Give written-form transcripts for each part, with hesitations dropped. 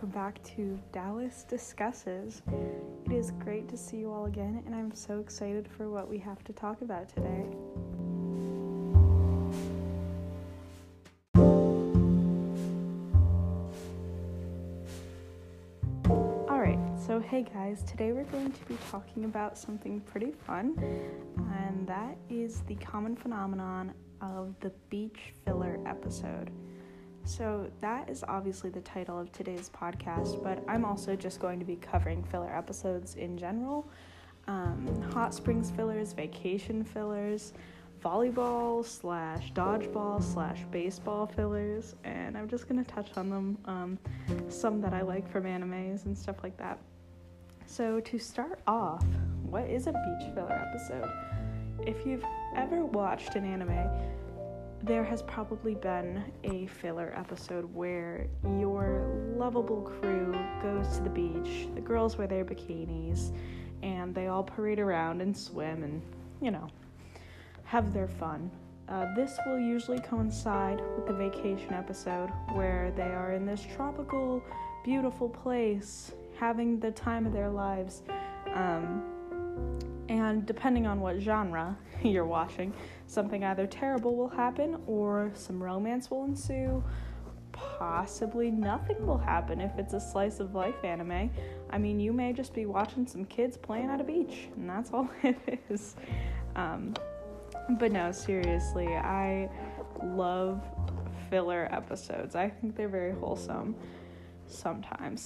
welcome back to Dallas Discusses. It is great to see you all again, and I'm so excited for what we have to talk about today. Alright, so hey guys, today we're going to be talking about something pretty fun, and that is the common phenomenon of the beach filler episode. So that is obviously the title of today's podcast, but I'm also just going to be covering filler episodes in general. Hot springs fillers, vacation fillers, volleyball / dodgeball / baseball fillers, and I'm just going to touch on them, some that I like from animes and stuff like that. So to start off, what is a beach filler episode? If you've ever watched an anime, there has probably been a filler episode where your lovable crew goes to the beach, the girls wear their bikinis, and they all parade around and swim and, have their fun. This will usually coincide with the vacation episode where they are in this tropical, beautiful place, having the time of their lives, and depending on what genre you're watching, something either terrible will happen or some romance will ensue. Possibly nothing will happen if it's a slice of life anime. I mean, you may just be watching some kids playing at a beach, and that's all it is. But no, seriously, I love filler episodes. I think they're very wholesome sometimes.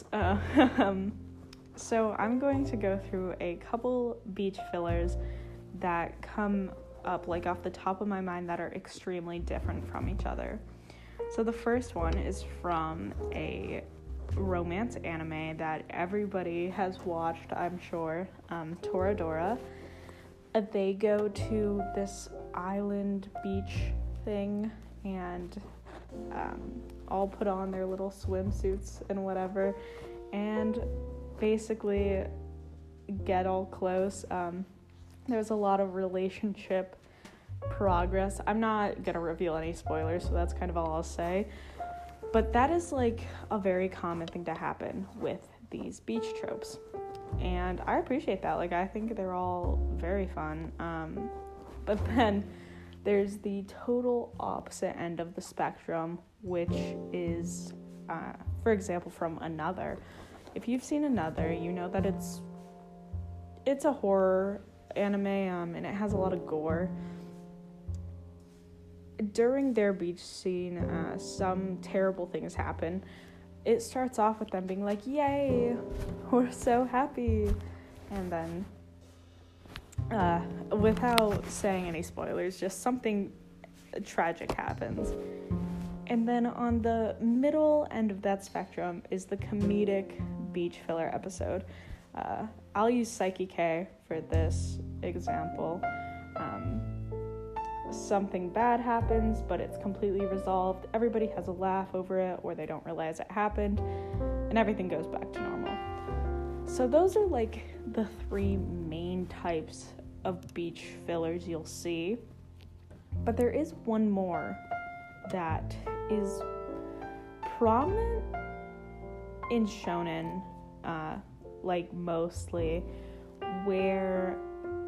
So I'm going to go through a couple beach fillers that come up like off the top of my mind that are extremely different from each other. So the first one is from a romance anime that everybody has watched, I'm sure, Toradora. They go to this island beach thing and all put on their little swimsuits and whatever, and basically get all close. There's a lot of relationship progress. I'm not gonna reveal any spoilers, so that's kind of all I'll say. But that is like a very common thing to happen with these beach tropes. And I appreciate that. Like, I think they're all very fun. But then there's the total opposite end of the spectrum, which is, for example, from Another. If you've seen Another, you know that it's a horror anime, and it has a lot of gore. During their beach scene, some terrible things happen. It starts off with them being like, yay, we're so happy. And then, without saying any spoilers, just something tragic happens. And then on the middle end of that spectrum is the comedic beach filler episode. I'll use Psyche K for this example. Something bad happens, but it's completely resolved. Everybody has a laugh over it, or they don't realize it happened, and everything goes back to normal. So those are like the three main types of beach fillers you'll see. But there is one more that is prominent in shonen, like mostly, where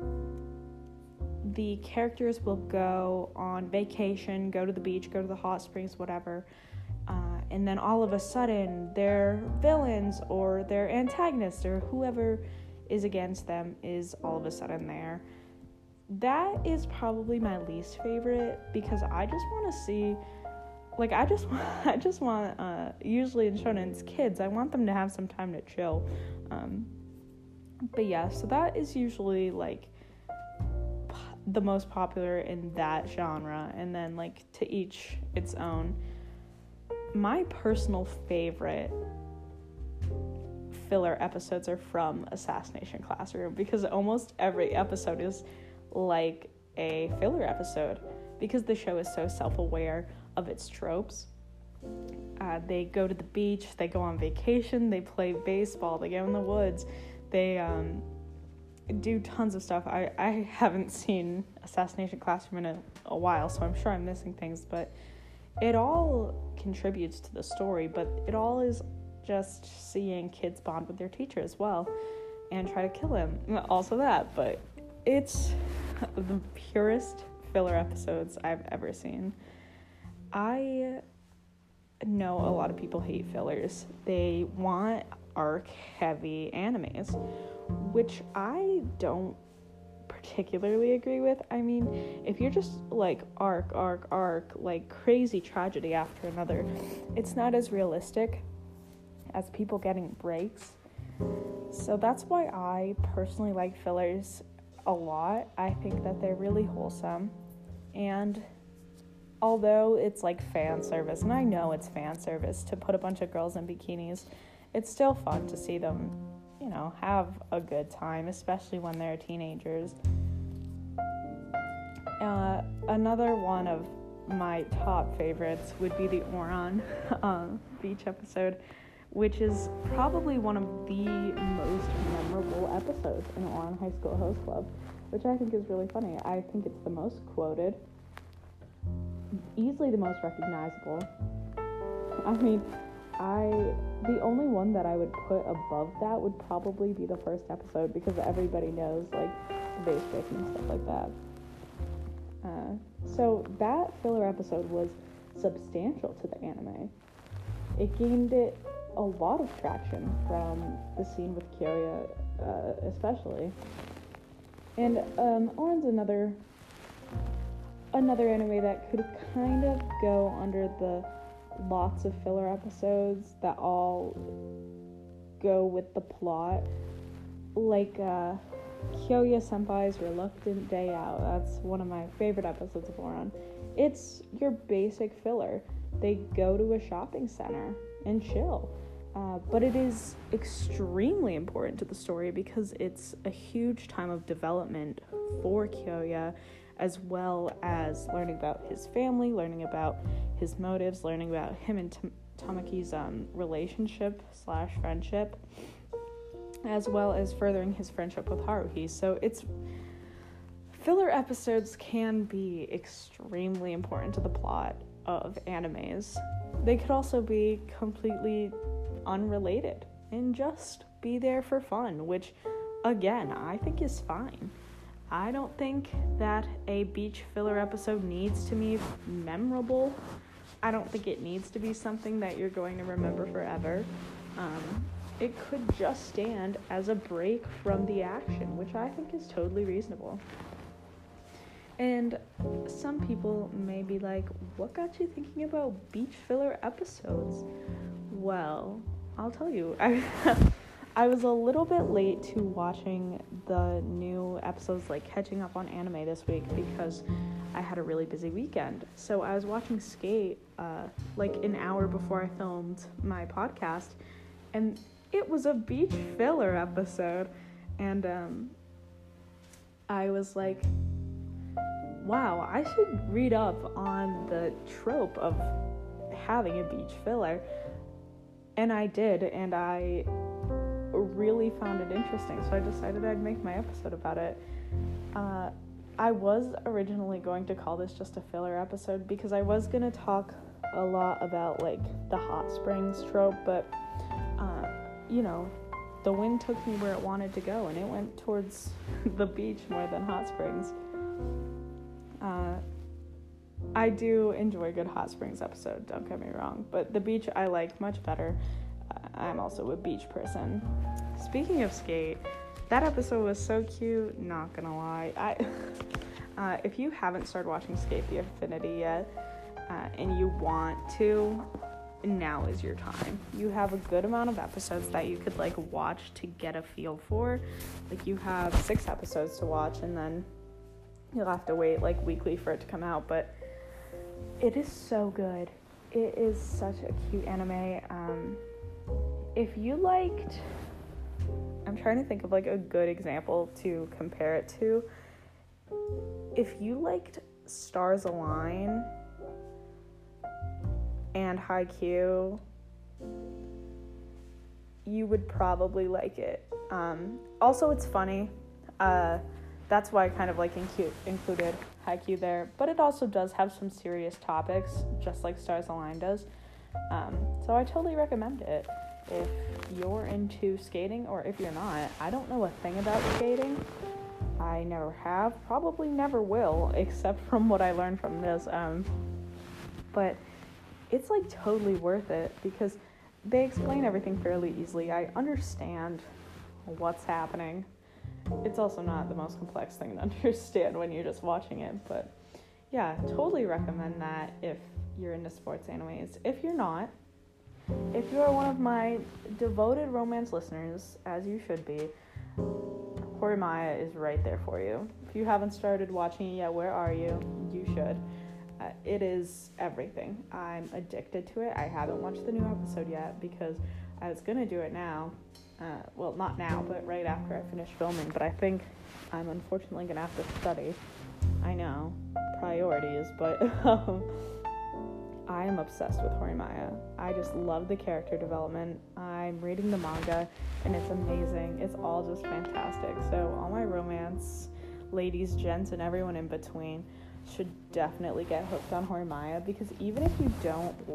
the characters will go on vacation, go to the beach, go to the hot springs, whatever, and then all of a sudden their villains or their antagonists or whoever is against them is all of a sudden there. That is probably my least favorite, because I just want to see, like, I just want, usually in shonen it's kids, I want them to have some time to chill. But yeah, so that is usually like the most popular in that genre, and then like to each its own. My personal favorite filler episodes are from Assassination Classroom, because almost every episode is like a filler episode, because the show is so self-aware of its tropes. They go to the beach, they go on vacation, they play baseball, they go in the woods, they do tons of stuff. I haven't seen Assassination Classroom in a while, so I'm sure I'm missing things, but it all contributes to the story, but it all is just seeing kids bond with their teacher as well and try to kill him. Also that, but it's the purest filler episodes I've ever seen. I know a lot of people hate fillers. They want arc-heavy animes, which I don't particularly agree with. I mean, if you're just like arc, like crazy tragedy after another, it's not as realistic as people getting breaks. So that's why I personally like fillers a lot. I think that they're really wholesome, and although it's like fan service, and I know it's fan service to put a bunch of girls in bikinis, it's still fun to see them, you know, have a good time, especially when they're teenagers. Another one of my top favorites would be the Ouran beach episode, which is probably one of the most memorable episodes in Ouran High School Host Club, which I think is really funny. I think it's the most quoted, easily the most recognizable. I mean, the only one that I would put above that would probably be the first episode, because everybody knows, like, the bass kick and stuff like that. So that filler episode was substantial to the anime. It gained it a lot of traction from the scene with Kyoya, especially. And Ouran's another anime that could kind of go under the lots of filler episodes that all go with the plot, like Kyoya Senpai's Reluctant Day Out. That's one of my favorite episodes of Ouran. It's your basic filler. They go to a shopping center and chill, but it is extremely important to the story because it's a huge time of development for Kyoya, as well as learning about his family, learning about his motives, learning about him and Tamaki's relationship/friendship, as well as furthering his friendship with Haruhi. So filler episodes can be extremely important to the plot of animes. They could also be completely unrelated and just be there for fun, which, again, I think is fine. I don't think that a beach filler episode needs to be memorable. I don't think it needs to be something that you're going to remember forever. It could just stand as a break from the action, which I think is totally reasonable. And some people may be like, what got you thinking about beach filler episodes? Well, I'll tell you. I was a little bit late to watching the new episodes, like catching up on anime this week, because I had a really busy weekend. So I was watching Skate like an hour before I filmed my podcast, and it was a beach filler episode. And I was like, wow, I should read up on the trope of having a beach filler. And I did, and I really found it interesting, so I decided I'd make my episode about it. I was originally going to call this just a filler episode because I was going to talk a lot about, like, the hot springs trope, but, you know, the wind took me where it wanted to go, and it went towards the beach more than hot springs. I do enjoy a good hot springs episode, don't get me wrong, but the beach I like much better. I'm also a beach person. Speaking of Skate, that episode was so cute, not gonna lie. If you haven't started watching Skate the Infinity yet, and you want to, now is your time. You have a good amount of episodes that you could, like, watch to get a feel for. Like, you have 6 episodes to watch, and then you'll have to wait, like, weekly for it to come out, but it is so good. It is such a cute anime. If you liked, I'm trying to think of, like, a good example to compare it to. If you liked Stars Align and Haikyuu, you would probably like it. Also, it's funny. That's why I kind of, like, included Haikyuu there. But it also does have some serious topics, just like Stars Align does. So I totally recommend it. if you're into skating, or if you're not, I don't know a thing about skating. I never have, probably never will, except from what I learned from this. But it's like totally worth it because they explain everything fairly easily. I understand what's happening. It's also not the most complex thing to understand when you're just watching it, but yeah, totally recommend that if you're into sports animes. If you're not, if you are one of my devoted romance listeners, as you should be, Horimiya is right there for you. If you haven't started watching it yet, where are you? You should. It is everything. I'm addicted to it. I haven't watched the new episode yet because I was going to do it now. Well, not now, but right after I finish filming. But I think I'm unfortunately going to have to study. I know, priorities, but I am obsessed with Horimiya. I just love the character development. I'm reading the manga, and it's amazing. It's all just fantastic. So all my romance ladies, gents, and everyone in between should definitely get hooked on Horimiya, because even if you don't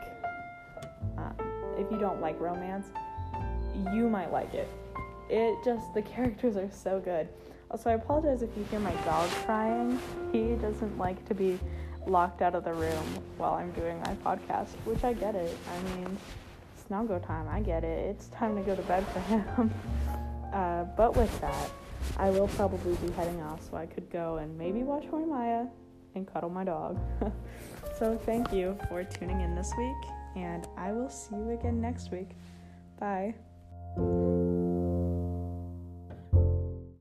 like romance, you might like it. The characters are so good. Also, I apologize if you hear my dog crying. He doesn't like to be locked out of the room while I'm doing my podcast, which I get it. I mean, snuggle time, I get it. It's time to go to bed for him. But with that, I will probably be heading off so I could go and maybe watch Horimiya and cuddle my dog. So thank you for tuning in this week, and I will see you again next week. Bye.